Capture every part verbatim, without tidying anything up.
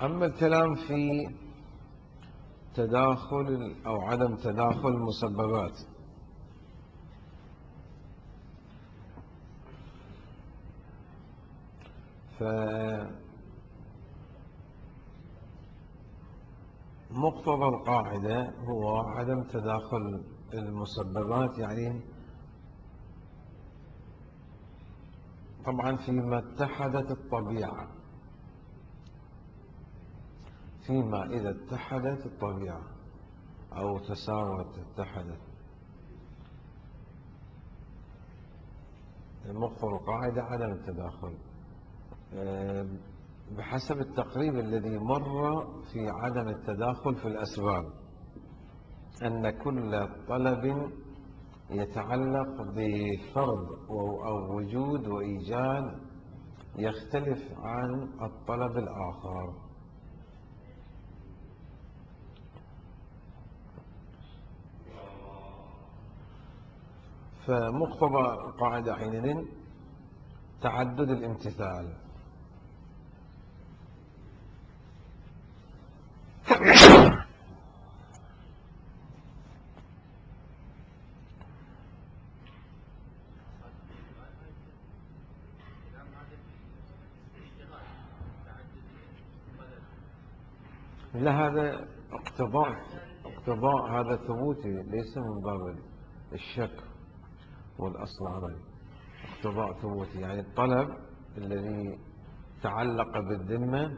أما الكلام في تداخل أو عدم تداخل المسببات، فمقتضى القاعدة هو عدم تداخل المسببات، يعني طبعا فيما اتحدت الطبيعة، فيما إذا اتحدت الطبيعة أو تساوت اتحدت. مقتضى القاعدة عدم التداخل بحسب التقريب الذي مر في عدم التداخل في الأسباب، أن كل طلب يتعلق بفرض أو وجود وإيجاد يختلف عن الطلب الآخر. فمقتضى القاعدة حينئذ تعدد الامتثال. لا، هذا اقتضاء اقتضاء هذا ثبوتي، ليس من باب الشك والأصل عملي. اقتضاء ثبوتي يعني الطلب الذي تعلق بالذمة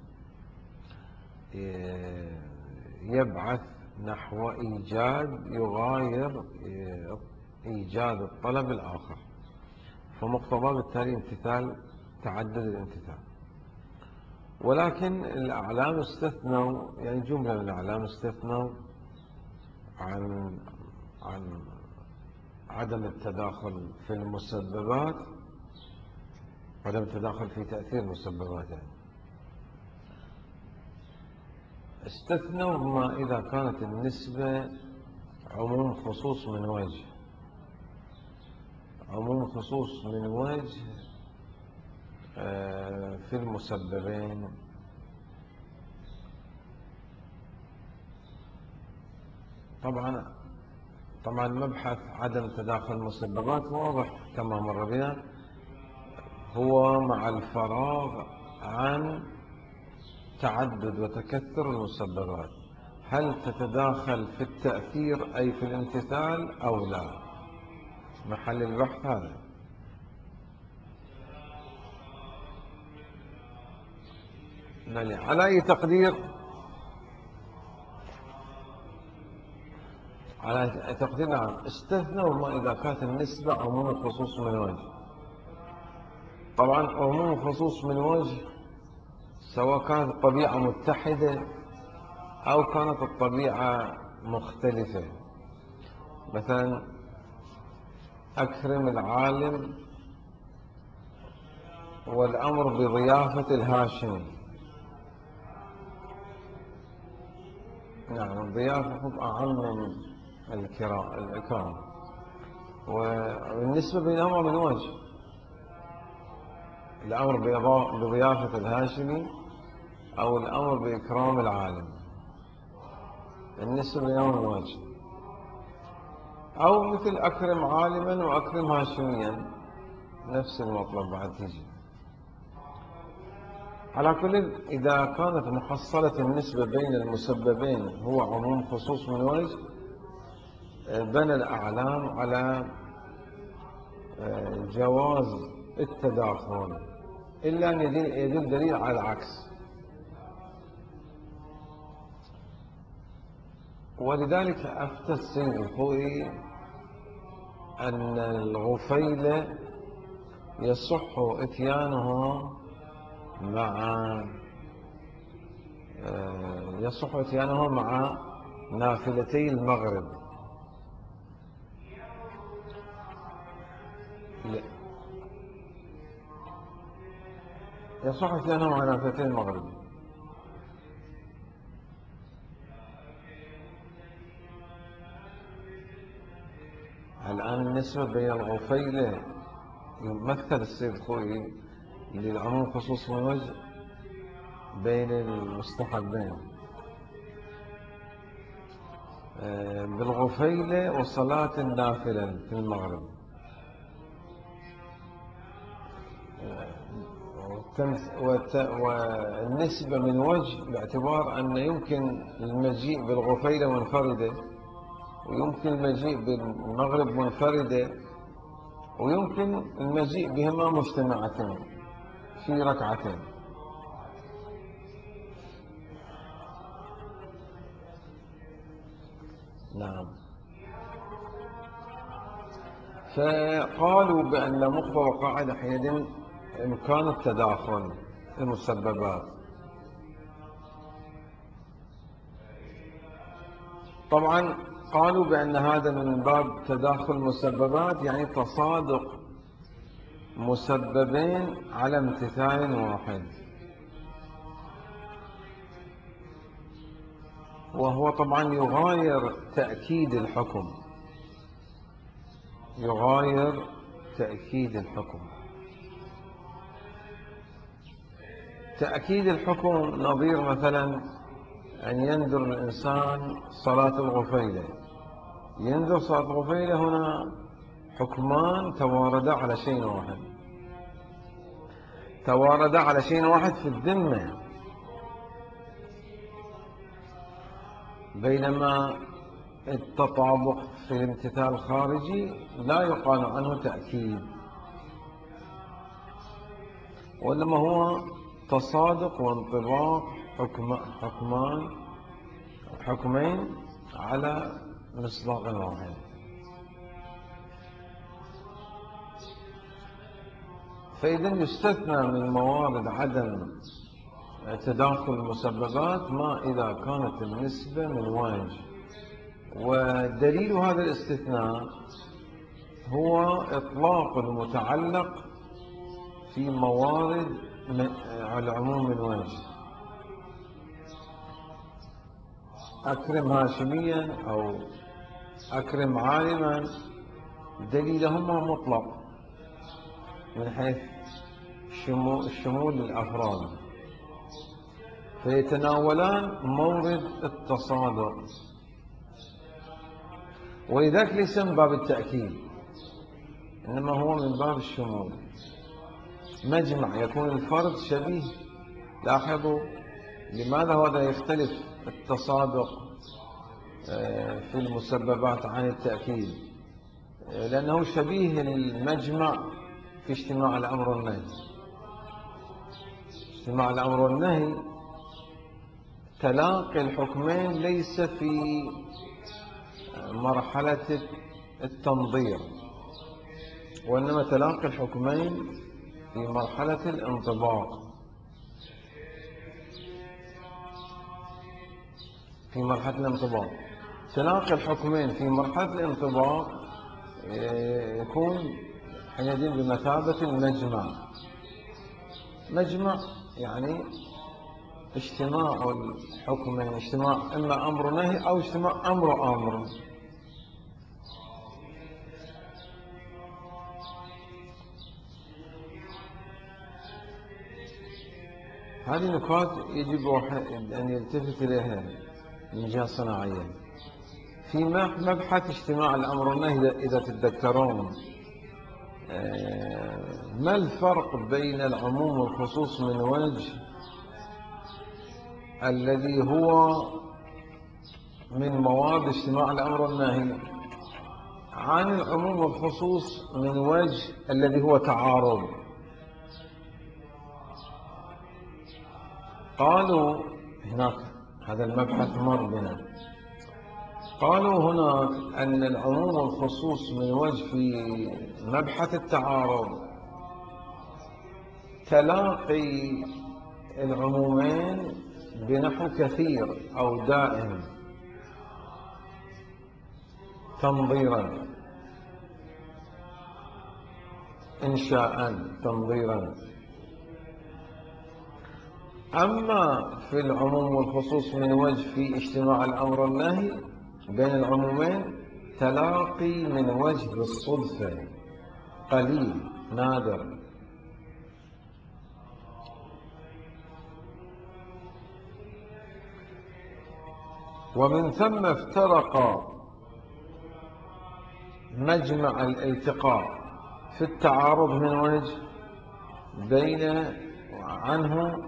يبعث نحو إيجاد يغاير إيجاد الطلب الآخر، فمقتضى بالتالي امتثال تعدد الامتثال. ولكن الأعلام استثنوا، يعني جملة من الأعلام استثنوا عن عن عدم التداخل في المسببات، عدم التداخل في تأثير المسببات. يعني استثنوا ما إذا كانت النسبة عموم خصوص من وجه، عموم خصوص من وجه في المسببين. طبعا طبعا مبحث عدم تداخل المسببات واضح كما مر بنا، هو مع الفراغ عن تعدد وتكثر المسببات، هل تتداخل في التأثير أي في الامتثال أو لا، محل البحث هذا. يعني على أي تقدير، على تقدير نعم استثنوا ما إذا كانت النسبة عموم الخصوص من وجه. طبعا عموم الخصوص من وجه سواء كانت الطبيعة متحدة أو كانت الطبيعة مختلفة. مثلا أكرم العالم والأمر بضيافة الهاشمي، نعم الضيافة أعم من الإكرام، والنسبة بينهما من وجه، الأمر بضيافة الهاشمي أو الأمر بإكرام العالم، النسبة بينهما من وجه. أو مثل أكرم عالما وأكرم هاشميا، نفس المطلب بعد تيجي. على كل، إذا كانت محصلة النسبة بين المسببين هو عموم خصوص من وجه، بنى الأعلام على جواز التداخل، إلا أن يدل دليل على العكس. ولذلك أفتى السيد الخوئي أن الغفيل يصح إتيانه مع يصح إتيانه مع نافلتي المغرب. يصح إتيانه مع نافلتي المغرب. الآن النسبة بين الغفيل يمثل السيد الخوئي للعموم خصوص من وجه بين المستحبين بالغفيلة وصلاة النافلة في المغرب. والنسبة من وجه باعتبار أن يمكن المجيء بالغفيلة منفردة، ويمكن المجيء بالمغرب منفردة، ويمكن المجيء بهما مجتمعتين في ركعتين. نعم. فقالوا بأن مقتضى قاعدة حينئذ إمكان التداخل المسببات. طبعا قالوا بأن هذا من باب تداخل المسببات، يعني تصادق مسببين على امتثال واحد، وهو طبعا يغاير تأكيد الحكم، يغاير تأكيد الحكم. تأكيد الحكم نظير مثلا أن ينذر الإنسان صلاة الغفيلة. ينذر صلاة الغفيلة هنا حكمان تواردا على شيء واحد، تواردا على شيء واحد في الذمة، بينما التطابق في الامتثال الخارجي لا يقال عنه تأكيد، وإنما هو تصادق وانطباق حكم حكمان حكمين على مصداق واحد. فإذا يستثنى من موارد عدم تداخل المسببات ما إذا كانت النسبة من وجه، ودليل هذا الاستثناء هو إطلاق المتعلق في موارد العموم من وجه. أكرم هاشميا أو أكرم عالما دليلهما مطلق من حيث الشمول للأفراد، فيتناولان مورد التصادق، ولذلك ليس من باب التأكيد، إنما هو من باب الشمول. مجمع يكون الفرد شبيه. لاحظوا لماذا هذا يختلف التصادق في المسببات عن التأكيد؟ لأنه شبيه المجمع في اجتماع الأمر والنهي. اجتماع الأمر والنهي تلاقي الحكمين ليس في مرحلة التنظير، وإنما تلاقي الحكمين في مرحلة الانطباق. في مرحلة الانطباق تلاقي الحكمين في مرحلة الانطباق يكون حينئذ بمثابة المجمع. مجمع يعني اجتماع الحكمين، اجتماع إما أمر نهي أو اجتماع أمر أمر. هذه نقاط يجب أن يلتفت إليها من جهة صناعية. في مبحث اجتماع الأمر والنهي إذا تتذكرون، ما الفرق بين العموم والخصوص من وجه الذي هو من مواد اجتماع الأمر والنهي عن العموم والخصوص من وجه الذي هو تعارض؟ قالوا هناك هذا المبحث مر بنا، قالوا هناك أن العموم والخصوص من وجه في مبحث التعارض تلاقي العمومين بنحو كثير أو دائم تنظيرا، إنشاء تنظيرا. أما في العموم والخصوص من وجه في اجتماع الأمر والنهي بين العمومين تلاقي من وجه الصدفة قليل نادر. ومن ثم افترق مجمع الالتقاء في التعارض من وجه بين عنه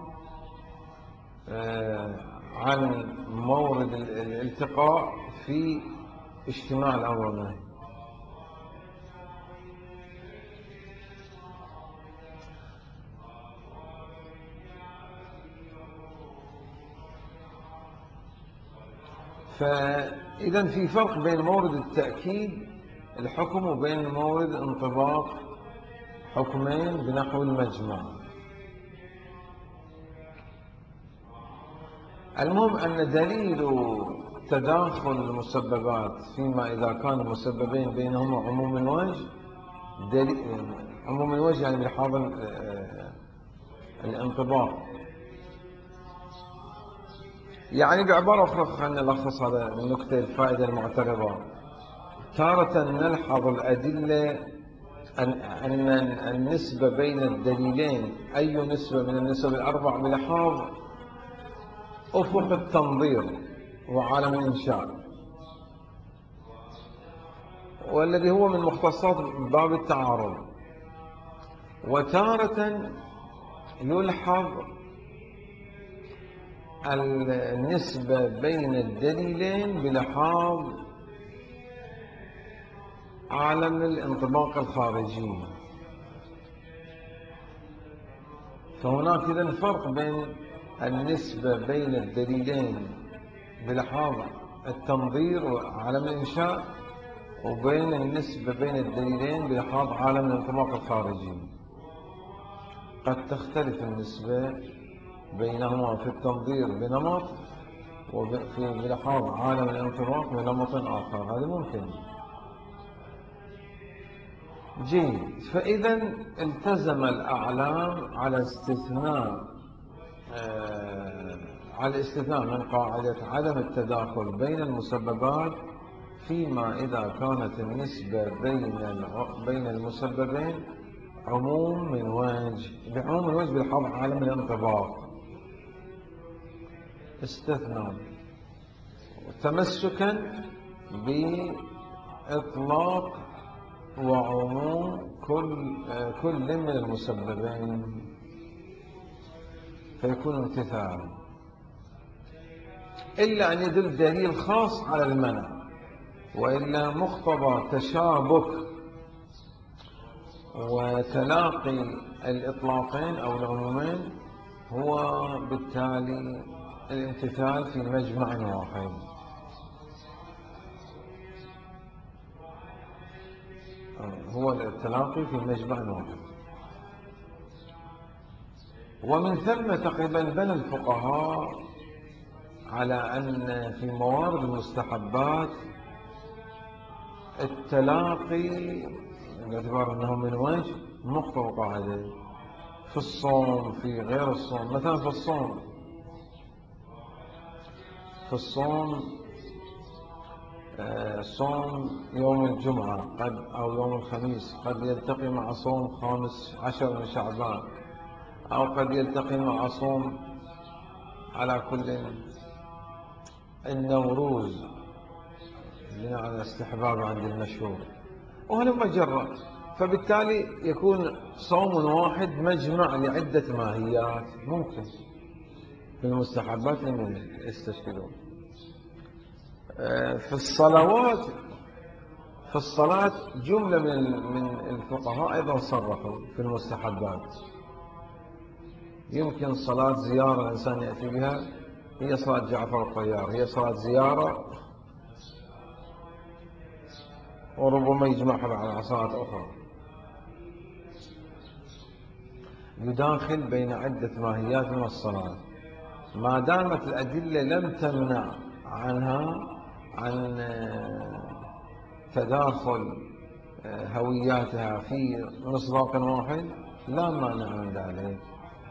عن مورد الالتقاء في اجتماع الأمر والنهي. فإذا في فرق بين مورد التأكيد الحكم وبين مورد انطباق حكمين بنحو المجمع. المهم أن دليل تداخل المسببات فيما إذا كان المسببين بينهما عموم الوجه، عموم الوجه يعني بحاضر الانطباق. يعني بعبارة أخرى خلينا نلخص هذا النكتة الفائدة المعترضة. تارة نلحظ الأدلة أن أن النسبة بين الدليلين أي نسبة من النسب الأربع بلحاظ أفق التنظير وعالم الإنشاء، والذي هو من مختصات باب التعارض. وتارة يلحظ النسبة بين الدليلين بلحاظ عالم الانطباق الخارجي. فهناك إذن فرق بين النسبة بين الدليلين بلحاظ التنظير وعالم الإنشاء، وبين النسبة بين الدليلين بلحاظ عالم الانطباق الخارجي. قد تختلف النسبة بينهما في التنظير بنمط، وفي بلحاظ عالم الانطباق بنمط آخر. هذا ممكن. جيد. فإذا التزم الأعلام على استثناء آه على الاستثناء من قاعدة عدم التداخل بين المسببات فيما إذا كانت النسبة بين بين المسببين عموم من وجه، بعموم الوجه بلحاظ عالم الانطباق. استثناء تمسكا بإطلاق وعموم كل كل من المسببين فيكون امتثالا، إلا أن يدل دليل خاص على المنع، وإلا مقتضى تشابك وتلاقي الإطلاقين أو العمومين هو بالتالي الامتثال في مجمع واحد. هو التلاقي في مجمع واحد. ومن ثم تقريبا بنى الفقهاء على أن في موارد المستحبات التلاقي باعتبار أنه من وجه مقتضى قاعدة في الصوم في غير الصوم. مثلا في الصوم في الصوم صوم يوم الجمعة قد أو يوم الخميس قد يلتقي مع صوم خامس عشر من شعبان، أو قد يلتقي مع صوم على كل النوروز على استحباب عند المشهور، وهلم جرى. فبالتالي يكون صوم واحد مجمع لعدة ماهيات ممكن في المستحبات لمن يستشكلون. في الصلوات في الصلاة جملة من من الفقهاء أيضا صرحوا في المستحبات. يمكن صلاة زيارة الإنسان يأتي بها، هي صلاة جعفر الطيار، هي صلاة زيارة، وربما يجمعها مع صلاة أخرى. يداخل بين عدة ماهيات من الصلاة ما دامت الأدلة لم تمنع عنها عن تداخل هوياتها في مصداق واحد، لا مانع من ذلك.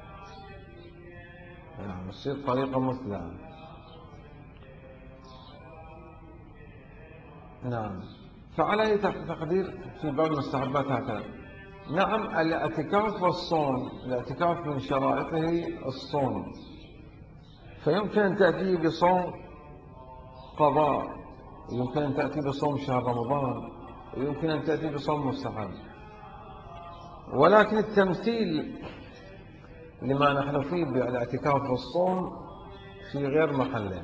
يعني تصير طريقة مثلى. نعم. فعلى أي تقدير في بعض المستحبات هكذا. نعم. الاعتكاف والصوم، الاعتكاف من شرائطه الصوم، فيمكن أن تأتي بصوم قضاء، يمكن أن تأتي بصوم شهر رمضان، ويمكن أن تأتي بصوم مستحب. ولكن التمثيل لما نحن فيه بالاعتكاف والصوم في غير محله،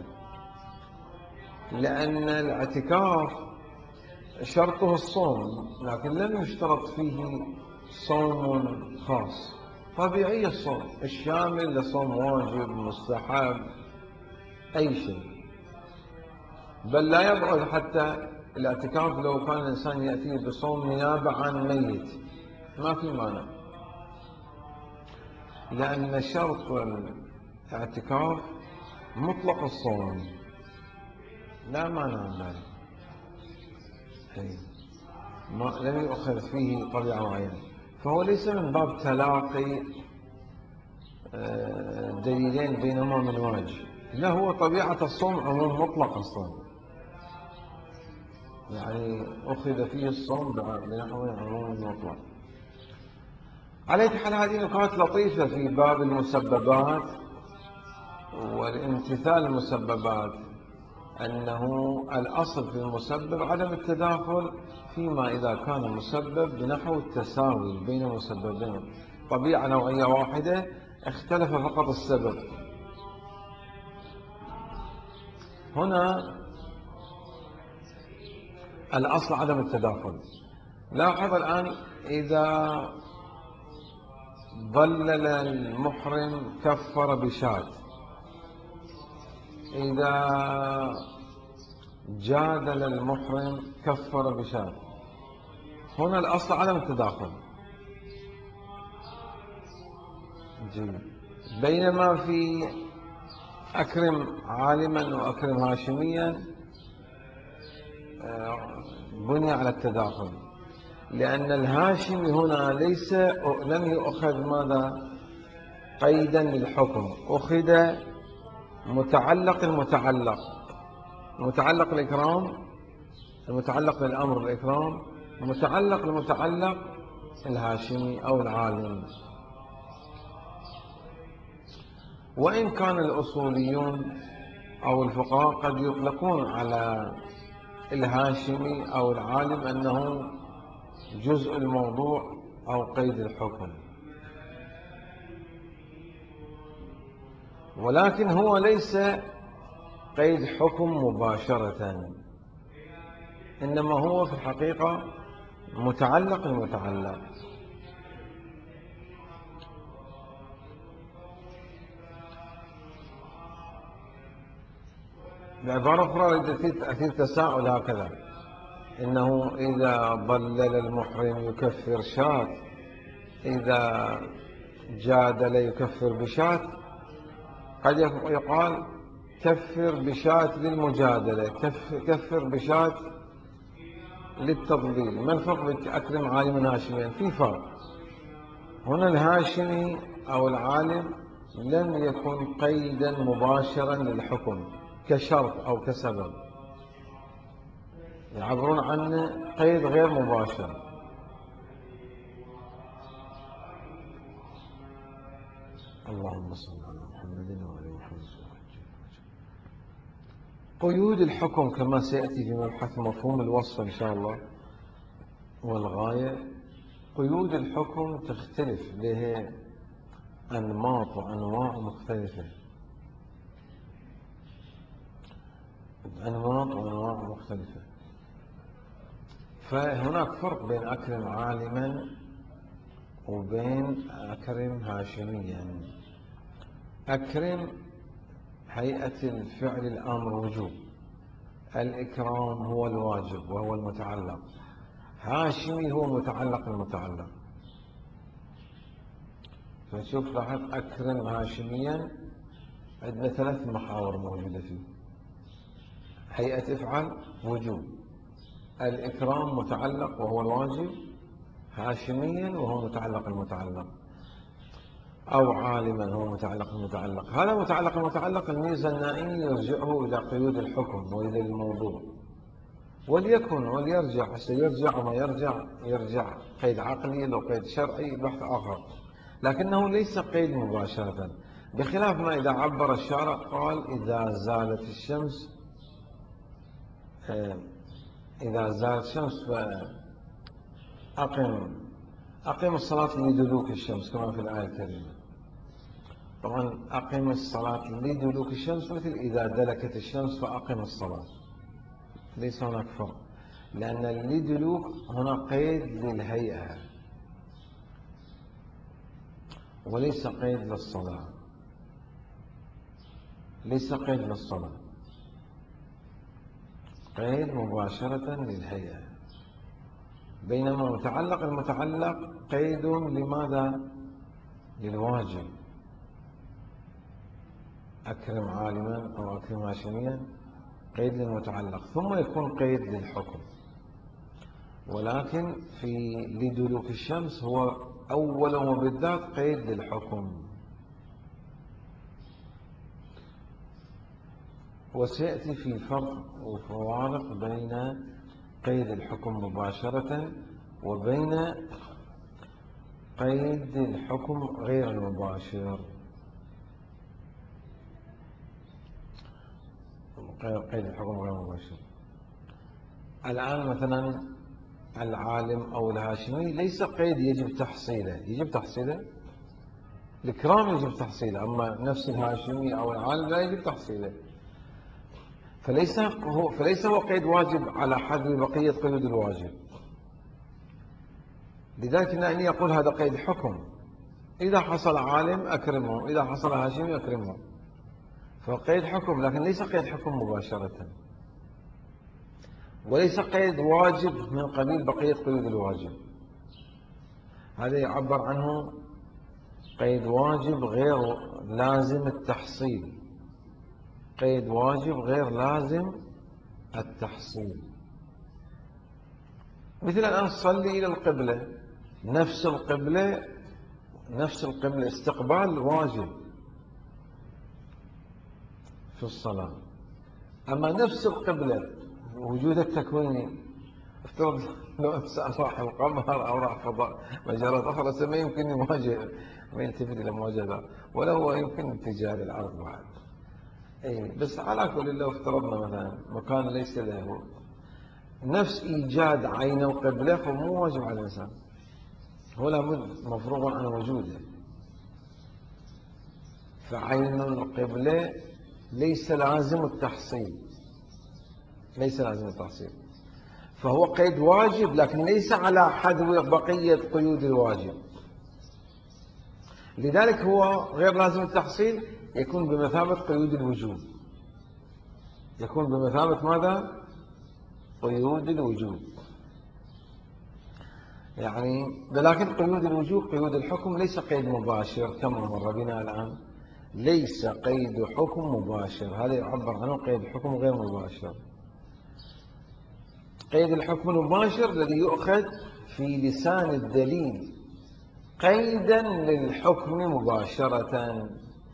لأن الاعتكاف شرطه الصوم، لكن لم يشترط فيه صوم خاص، طبيعي الصوم الشامل لصوم واجب مستحب أي شيء. بل لا يبعد حتى الاعتكاف لو كان الإنسان يأتي بصوم نيابة عن ميت ما في مانع، لأن شرط الاعتكاف مطلق الصوم لا مانع من ذلك، ما لم يؤخذ فيه طبيعة معينة، فهو ليس من باب تلاقي دليلين بينهما من وجه، لا هو طبيعة الصوم عموم مطلق الصوم، يعني أخذ فيه الصوم بنحو عموم مطلق. على أي حال هذه نقاط لطيفة في باب المسببات والامتثال المسببات، أنه الأصل في المسبب عدم التداخل فيما إذا كان المسبب بنحو التساوي بين مسببين، طبيعة نوعية واحدة اختلف فقط السبب. هنا الأصل عدم التداخل. لاحظ الآن إذا ضلل المحرم كفر بشاة، إذا جادل المحرم كفر بشاة، هنا الأصل عدم التداخل. جيد. بينما في أكرم عالما وأكرم هاشميا بني على التداخل، لأن الهاشمي هنا ليس لم يؤخذ ماذا قيدا للحكم، أخذ متعلق المتعلق متعلق الإكرام، المتعلق بالأمر الإكرام، متعلق المتعلق الهاشمي أو العالم. وإن كان الأصوليون أو الفقهاء قد يطلقون على الهاشمي أو العالم أنه جزء الموضوع أو قيد الحكم، ولكن هو ليس قيد حكم مباشرة، إنما هو في الحقيقة متعلق المتعلق. بعبارة أخرى في تساؤل هكذا، إنه إذا ضلل المحرم يكفر شاة، إذا جادل يكفر بشاة. قد يقال كفر بشاة للمجادلة، كفر بشاة للتضليل. ما الفرق بين أكرم عالم هاشميا؟ في فرق. هنا الهاشمي أو العالم لم يكن قيدا مباشرا للحكم كشرط أو كسبب، يعبرون عنه قيد غير مباشر. اللهم صل على محمد وعلى محمد. قيود الحكم كما سيأتي في مبحث مفهوم الوصف إن شاء الله والغاية. قيود الحكم تختلف، لها أنماط وأنواع مختلفة، أنماط وأنواع مختلفة. فهناك فرق بين أكرم عالما وبين أكرم هاشميا. أكرم هيئة الفعل الأمر وجوب، الإكرام هو الواجب وهو المتعلق، هاشمي هو متعلق المتعلق. فنشوف لاحظ أكرم هاشميا عندنا ثلاث محاور موجودة فيه: هيئة افعل وجوب، الإكرام متعلق وهو الواجب هاشميا وهو متعلق المتعلق، أو عالما هو متعلق المتعلق. هذا متعلق المتعلق الميزة النائي يرجعه إلى قيود الحكم وإلى الموضوع، وليكن وليرجع سيرجع وما يرجع يرجع قيد عقلي لو قيد شرعي بحث آخر، لكنه ليس قيد مباشرة، بخلاف ما إذا عبر الشارع قال إذا زالت الشمس إذا زالت الشمس فأقم أقم الصلاة لدلوك الشمس كما في الآية الكريمة. طبعا أقم الصلاة لدلوك الشمس مثل إذا دلكت الشمس فأقم الصلاة، ليس هناك فرق، لأن لدلوك هنا قيد للهيئة وليس قيد للصلاة، ليس قيد للصلاة، قيد مباشرة للهيئة. بينما متعلق المتعلق قيد لماذا؟ للواجب، أكرم عالما أو أكرم هاشميا، قيد للمتعلق ثم يكون قيد للحكم. ولكن في لدلوك الشمس هو أولا وبالذات قيد للحكم. وسيأتي في فرق وفوارق بين قيد الحكم مباشرة وبين قيد الحكم غير المباشر. قيد الحكم غير المباشر الآن مثلا العالم أو الهاشمي ليس قيد يجب تحصيله، يجب تحصيله الإكرام يجب تحصيله، أما نفس الهاشمي أو العالم لا يجب تحصيله، فليس هو فليس هو قيد واجب على حد بقية قيود الواجب. لذلك أني يقول هذا قيد حكم، إذا حصل عالم أكرمه، إذا حصل هاشمي أكرمه، فقيد حكم لكن ليس قيد حكم مباشرة، وليس قيد واجب من قبيل بقية قيود الواجب. هذا يعبر عنه قيد واجب غير لازم التحصيل، قيد واجب غير لازم التحصيل. مثل الآن صلي إلى القبلة، نفس القبلة نفس القبلة استقبال واجب في الصلاة، أما نفس القبلة وجود التكويني، افترض لو إنسان راح القمر أو راح فضاء مجالات أخرى ما يمكن يواجه ويلتفت إلى مواجهة، ولا هو يمكن اتجاه الأرض بعد. أي بس على كل لو افترضنا مثلا مكان ليس له نفس إيجاد عين وقبلة فمو واجب على الإنسان، هو لابد مفروغ عن وجوده. فعين القبلة ليس لازم التحصيل، ليس لازم التحصيل، فهو قيد واجب لكن ليس على حذو بقية قيود الواجب. لذلك هو غير لازم التحصيل، يكون بمثابة قيود الوجوب، يكون بمثابة ماذا؟ قيود الوجوب. يعني ولكن قيود الوجوب قيود الحكم ليس قيد مباشر كما مر بنا الآن، ليس قيد حكم مباشر، هذا يعبر عنه قيد حكم غير مباشر. قيد الحكم المباشر الذي يؤخذ في لسان الدليل قيدا للحكم مباشرة،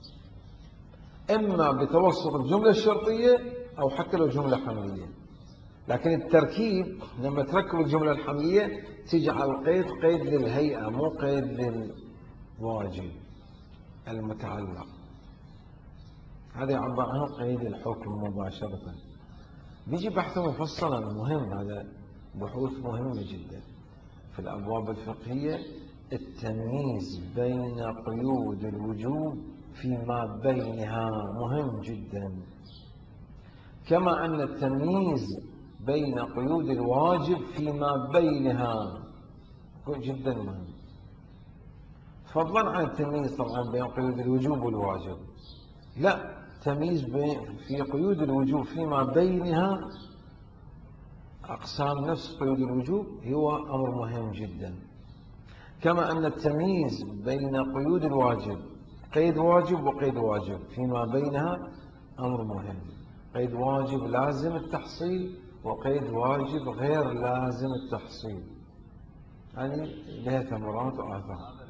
إما بتوسط الجملة الشرطية أو حتى لو جملة حملية، لكن التركيب لما تركب الجملة الحملية تجعل قيد قيد للهيئة مو قيد للواجب المتعلق. هذا يعبر عنه قيد الحكم مباشرة. بيجي بحث مفصلا مهم، هذا بحوث مهمة جدا في الأبواب الفقهية، التمييز بين قيود الوجوب فيما بينها مهم جدا، كما أن التمييز بين قيود الواجب فيما بينها جدا مهم، فضلا عن التمييز طبعا بين قيود الوجوب والواجب. لا، تمييز في قيود الوجوب فيما بينها أقسام نفس قيود الوجوب هو أمر مهم جدا، كما أن التمييز بين قيود الواجب قيد واجب وقيد واجب فيما بينها أمر مهم، قيد واجب لازم التحصيل وقيد واجب غير لازم التحصيل، يعني لها ثمرات وآثار.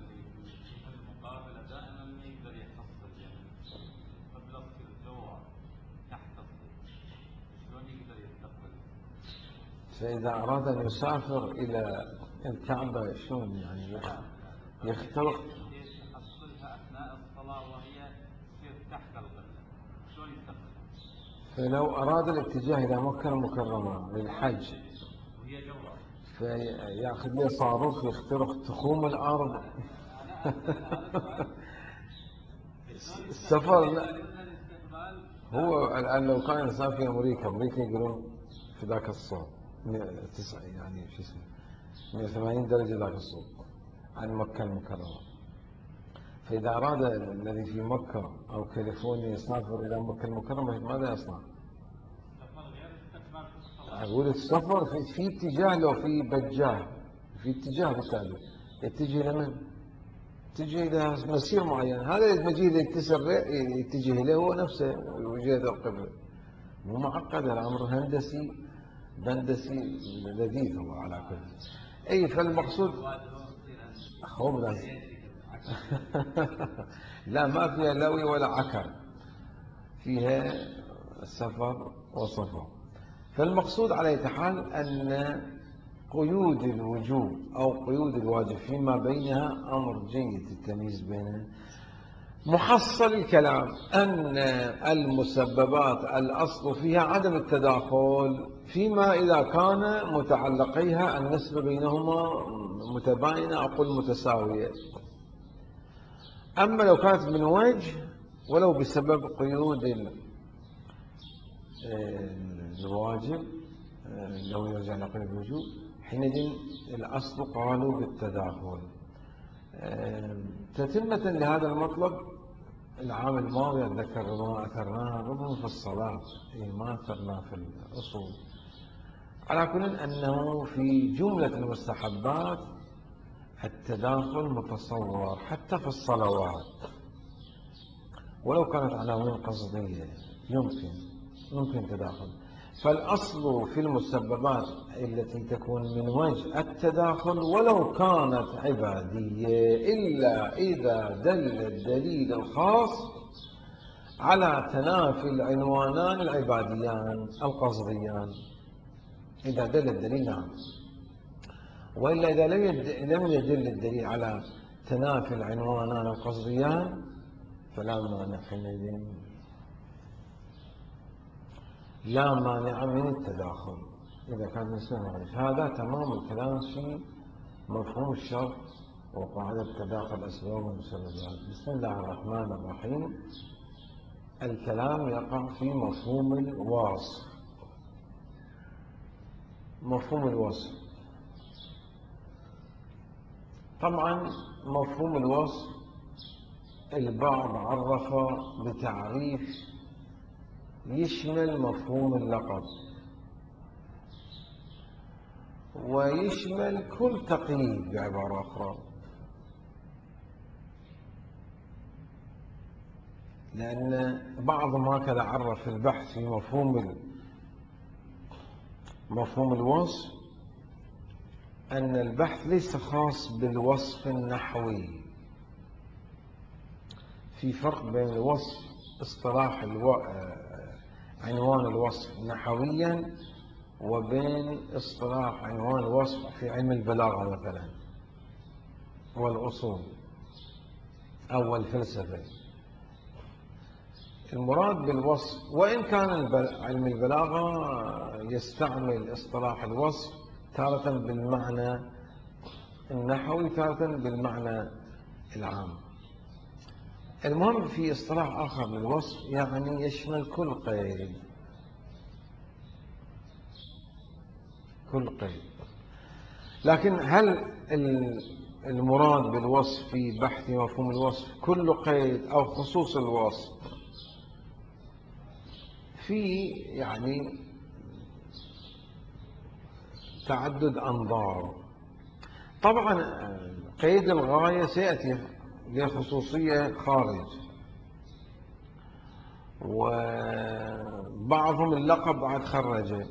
فإذا أراد أن يسافر إلى الكعبة شلون يعني يختلط يحصلها أثناء الصلاة وهي تصير تحت القبلة، شلون يستقبلها؟ فلو أراد الاتجاه إلى مكة المكرمة للحج فيأخذ له صاروخ يخترق تخوم الأرض. السفر لا. هو الآن لو كان إنسان في أمريكا أمريكا يقولون في ذاك الصوب يعني شو اسمه مئة وثمانين درجة ذاك الصوب عن مكة المكرمة. فإذا أراد الذي في مكة أو كاليفورنيا يسافر إلى مكة المكرمة ماذا يصنع؟ أقول السفر في, في اتجاه لو في بجاه في اتجاه بالتالي يتجه لمن؟ يتجه إلى مسير معين. هذا المجيء اللي يتسر يتجه إليه هو نفسه وجهة القبلة. مو معقد الأمر هندسي بندسي لذيذ هو على كل. أي فالمقصود هو لازم. لا ما فيها لوي ولا عكر فيها سفر وصفر. فالمقصود على أي حال أن قيود الوجوب أو قيود الواجب فيما بينها أمر جيد التمييز بينها. محصل الكلام أن المسببات الأصل فيها عدم التداخل فيما إذا كان متعلقيها النسبة بينهما متباينة أقول متساوية. أما لو كانت من وجه ولو بسبب قيود الواجب لو يرجع لقيد الوجوب حينئذ الأصل قالوا بالتداخل. تتمة لهذا المطلب العام الماضي أتذكر ربما أثرناها ربما في الصلاة ما أثرنا في الأصول. على كل أنه في جملة المستحبات التداخل متصور حتى في الصلوات ولو كانت عناوين قصدية يمكن ممكن تداخل. فالأصل في المسببات التي تكون من وجه التداخل ولو كانت عبادية إلا إذا دل الدليل الخاص على تنافي العنوانان العباديان القصديان. إذا دل الدليل نعم، وإلا إذا لم يدل الدليل على تنافي العنوانان القصديان فلا مانع حينئذ لا مانع من التداخل إذا كان نسمع. هذا تمام الكلام في مفهوم الشرط وقاعدة تداخل أسباب والمسببات. بسم الله الرحمن الرحيم. الكلام يقع في مفهوم الوصف. مفهوم الوصف طبعا مفهوم الوصف البعض عرف بتعريف يشمل مفهوم اللقب ويشمل كل تقييد بعبارة أخرى، لأن بعضهم هكذا عرف البحث في مفهوم مفهوم الوصف أن البحث ليس خاص بالوصف النحوي. في فرق بين الوصف اصطلاح الو... عنوان الوصف نحويا وبين اصطلاح عنوان الوصف في علم البلاغة مثلا والأصول أو الفلسفة. المراد بالوصف وإن كان علم البلاغة يستعمل اصطلاح الوصف تارة بالمعنى النحوي تارة بالمعنى العام. المهم في اصطلاح آخر للوصف يعني يشمل كل قيد كل قيد. لكن هل المراد بالوصف في بحث مفهوم الوصف كل قيد أو خصوص الوصف؟ في يعني تعدد أنظار. طبعا قيد الغاية سيأتي لخصوصية خارج، وبعضهم اللقب بعد خرجه.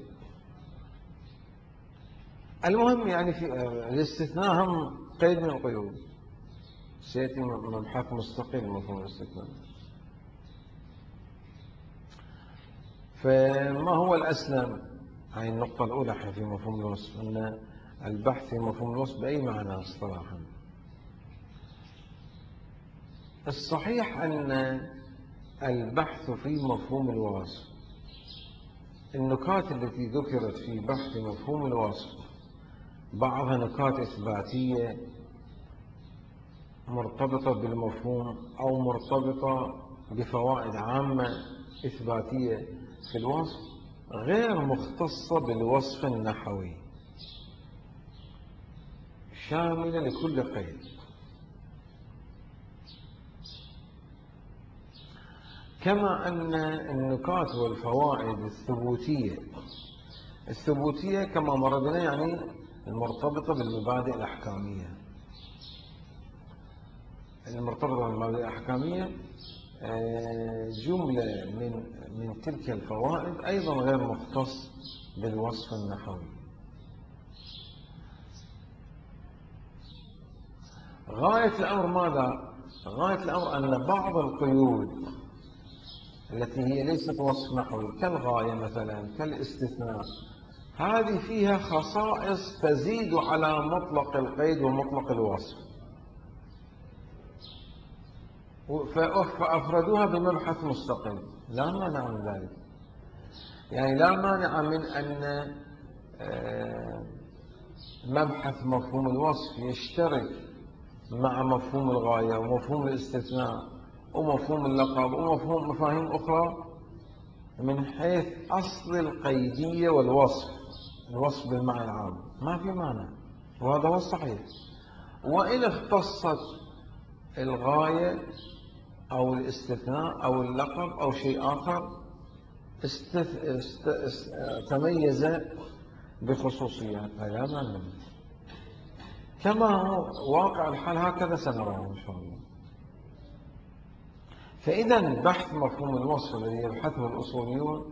المهم يعني في الاستثناء هم قيد من القيود سيأتي مبحث مستقل مفهوم الاستثناء. فما هو الأسلم؟ هاي النقطة الأولى في مفهوم الوصف، أن البحث في مفهوم الوصف بأي معنى اصطلاحا. الصحيح أن البحث في مفهوم الوصف النكات التي ذكرت في بحث مفهوم الوصف بعضها نكات إثباتية مرتبطة بالمفهوم أو مرتبطة بفوائد عامة إثباتية في الوصف غير مختصة بالوصف النحوي شاملة لكل قيد. كما أن النكات والفوائد الثبوتية الثبوتية كما مردنا يعني المرتبطة بالمبادئ الأحكامية المرتبطة بالمبادئ الأحكامية جملة من من تلك الفوائد أيضا غير مختص بالوصف النحوي. غاية الأمر ماذا؟ غاية الأمر أن بعض القيود التي هي ليست وصف نحوي كالغاية مثلا كالاستثناء هذه فيها خصائص تزيد على مطلق القيد ومطلق الوصف فأفردوها بمبحث مستقل لا مانع من ذلك. يعني لا مانع من أن مبحث مفهوم الوصف يشترك مع مفهوم الغاية ومفهوم الاستثناء ومفهوم اللقب ومفهوم مفاهيم أخرى من حيث أصل القيدية والوصف الوصف بالمعنى العام ما في مانع وهذا هو الصحيح. وإن اختصت الغاية أو الاستثناء أو اللقب أو شيء آخر استث... است... است... تميز بخصوصيات فلا مانع كما هو واقع الحال هكذا سنراه إن شاء الله. فإذا بحث مفهوم الوصف الذي يبحثه الأصوليون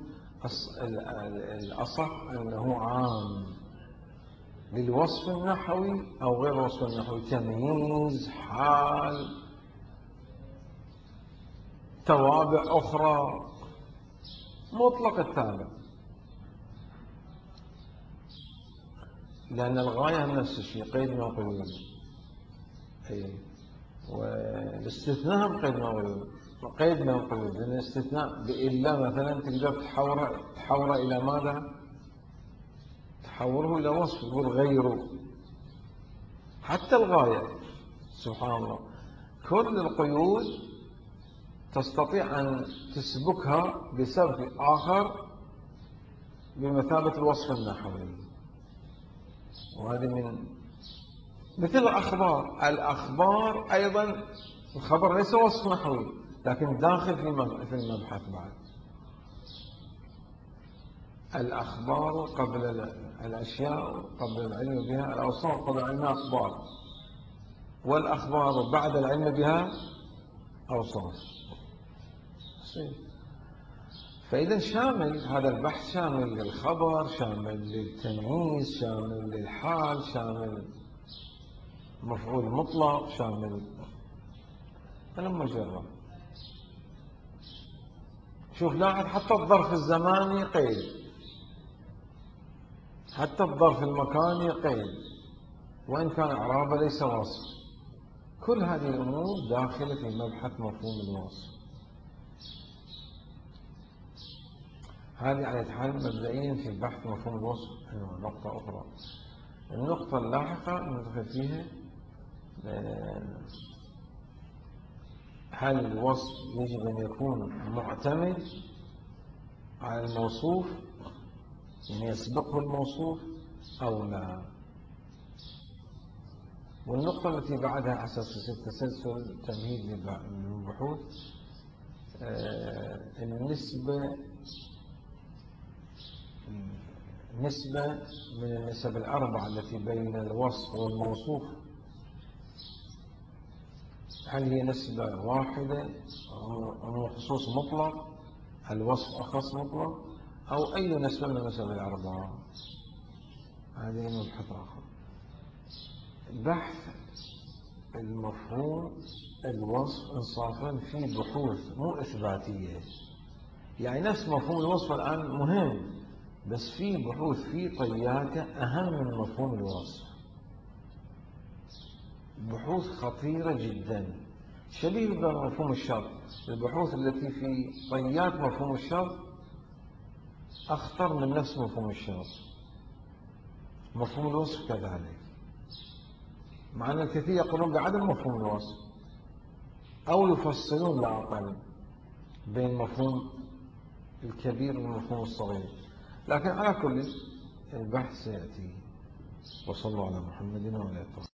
الأصح أنه عام للوصف النحوي أو غير الوصف النحوي تمييز حال توابع أخرى مطلق التابع لأن الغاية نفس الشيء قيد من قيود والاستثناء قيد من قيود قيد من قيود لأن الاستثناء بإلا مثلا تقدر تحوره تحوره إلى ماذا؟ تحوره إلى وصف يقول غيره حتى الغاية سبحان الله كل القيود تستطيع أن تسبكها بسبب آخر بمثابة الوصف النحوي. وهذه من مثل الأخبار الأخبار أيضا الخبر ليس وصف نحوي لكن داخل في المبحث بعد. الأخبار قبل الأشياء قبل العلم بها الأوصاف قبل العلم أخبار والأخبار بعد العلم بها أوصاف. فإذا شامل هذا البحث شامل للخبر شامل للتمييز شامل للحال شامل مفعول مطلق شامل فلما جرب شوف لاحظ حتى الظرف الزماني قيد حتى الظرف المكاني قيد وإن كان إعرابه ليس وصف. كل هذه الأمور داخلة في مبحث مفهوم الوصف. هذه على حال مبدئيا في بحث مفهوم الوصف. نقطة أخرى النقطة اللاحقة ندخل فيها هل الوصف يجب أن يكون معتمد على الموصوف يعني يسبقه الموصوف أو لا. والنقطة التي بعدها على أساس تسلسل تمهيد للبحوث النسبة نسبة من النسب الأربعة التي بين الوصف والموصوف هل هي نسبة واحدة أو خصوص مطلق الوصف أخص مطلق أو أي نسبة من النسب الأربعة. هذه مبحث آخر. بحث المفهوم الوصف انصافا في بحوث مو إثباتية يعني نفس مفهوم الوصف الآن مهم بس في بحوث في طياته أهم من مفهوم الوصف بحوث خطيرة جدا شبيه بمفهوم الشرط. البحوث التي في طيات مفهوم الشرط أخطر من نفس مفهوم الشرط. مفهوم الوصف كذلك، مع أن الكثير يقولون بعدم مفهوم الوصف أو يفصلون لا أقل بين مفهوم الكبير والمفهوم الصغير، لكن على كل البحث سيأتي. وصلى الله على محمد وعلى آله.